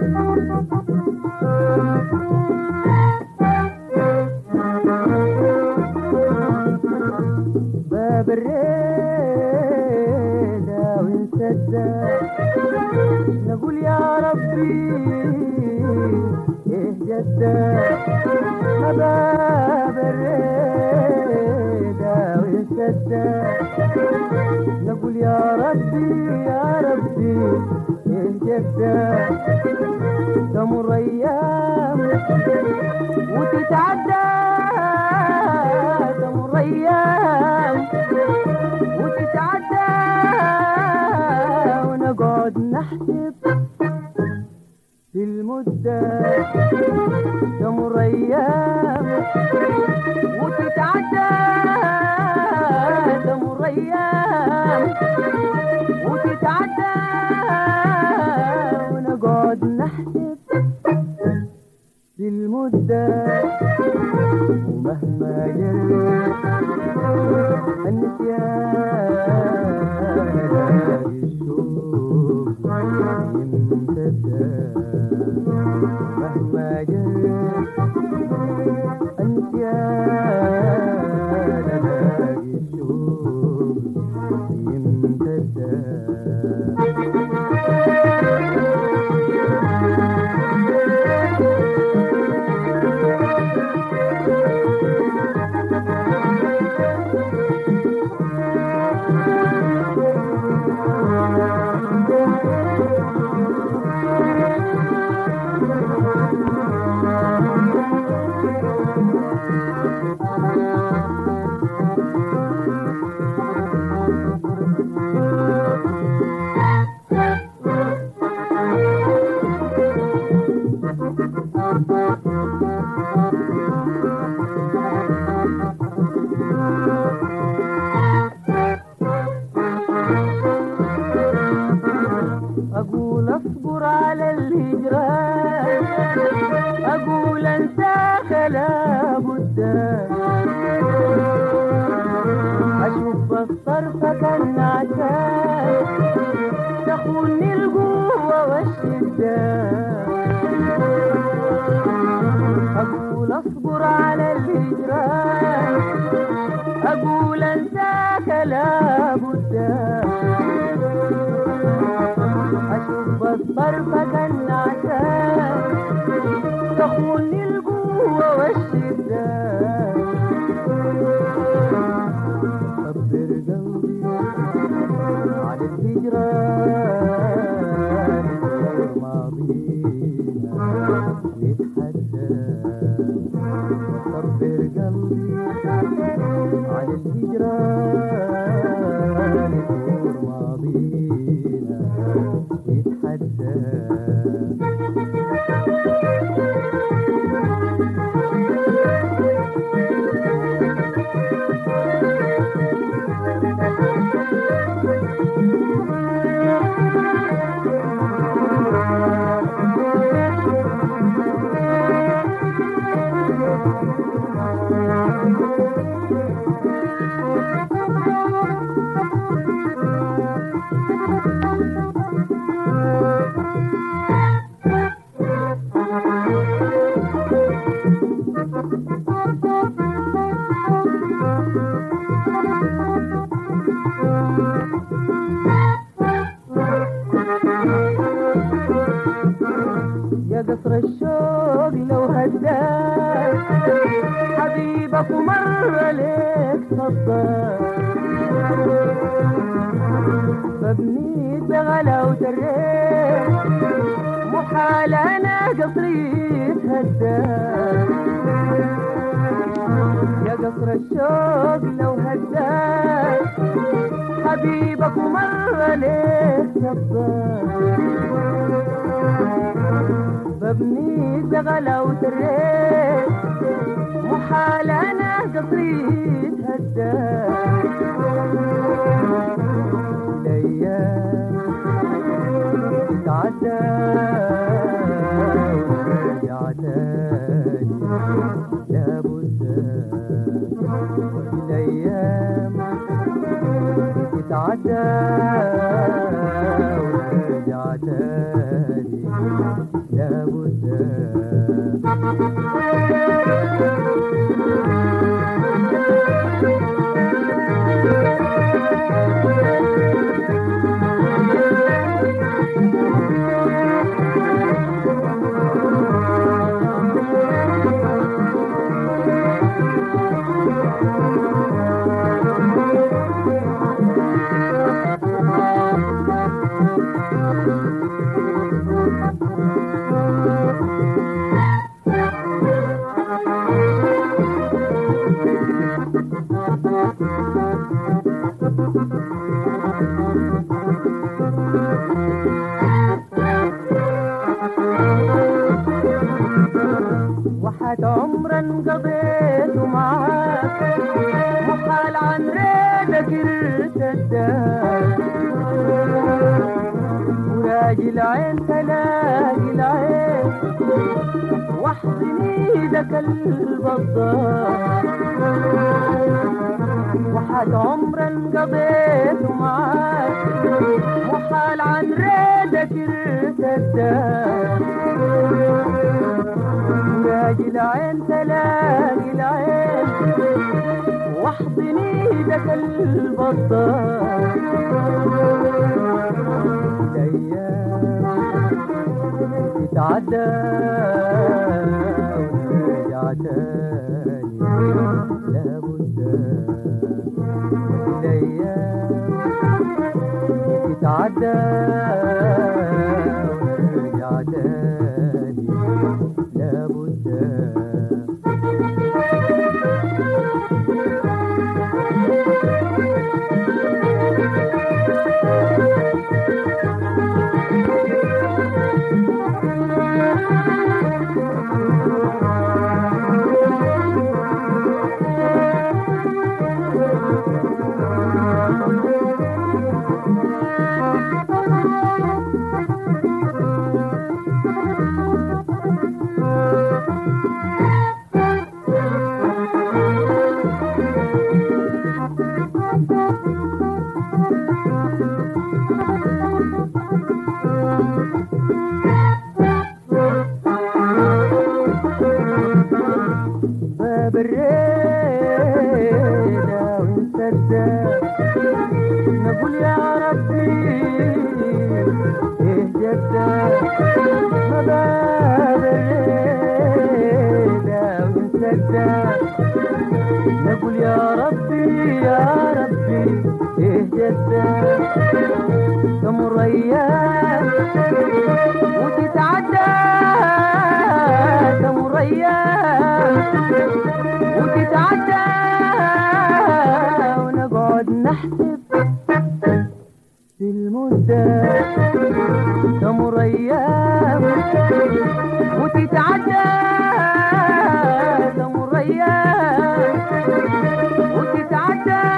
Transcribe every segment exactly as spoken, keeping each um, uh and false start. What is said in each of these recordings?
باب الريدة ونسدى نقول يا ربي ايه جدة. باب الريدة ونسدى نقول يا ربي يا ربي ايه جدة. تمر ايام وتتعدى، تمر ايام وتتعدى ونقعد نحسب في المدة. تمر ايام وتتعدى، تمر ايام وتتعدى ونقعد نحسب في المدة. ومهما جرت النسيان لاقي الشوق يمتدى. مهما جرت النسيان لاقي الشوق يمتدى. أقول أصبر على الهجران، أقول أنساك لابد، أشوف الطرف كالنعسان تخوني القوة والشدة. أقول أصبر على الهجران، أقول أنساك لابد، أشوف الطرف كالنعسان تخوني القوة والشدة. صبر قلبي على الهجران ماضينا يتحدى. صبر قلبي على الهجران ماضينا يتحدى. يا قصر الشوق لو هداك حبيبك ومر ليك صداك، فبنيت بغلاوة الريح محال انا قصري هداك. يا قصر الشوق لو هداك حبيبك ومر ليك صداك، ببني بغلاوة الريح محال انا قصري هداك. الايام تتعدى ورجع تاني لابد. الايام تتعدى ورجع تاني وحد عمرا قضيته معاك محال عن ريدك ارتداك وراجي العين تلاقي العين واحضن ايدك البضاك وحد عمرا قضيته معاك محال عن ريدك ارتداك تلاقي العين تلاقي العين واحضن ايدك البطال الايام تتعدى ونرجع تاني لابد الايام تتعدى ونرجع تاني لابد باب الريدة ونسدد نقول يا ربي ايه جدك ما باب الريدة ونسدد نقول يا ربي يا ربي ايه جدك تمر ايام وتتعدى تمر ايام وتتعدى ونقعد نحسب في المدة تمر ايام وتتعدى تمر ايام وتتعدى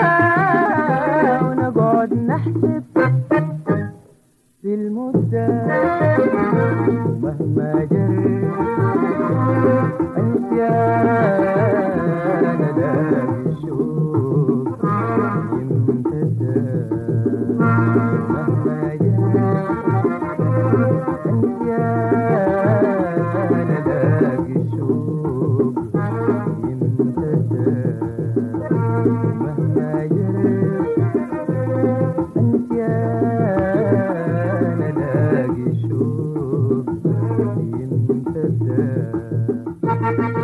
ونقعد نحسب في المدة ومهما جرى انت يا نداك الشوق يمتدى مهما جرى انت يا نداك الشوق يمتدى مهما جرى انت يا نداك الشوق يمتدى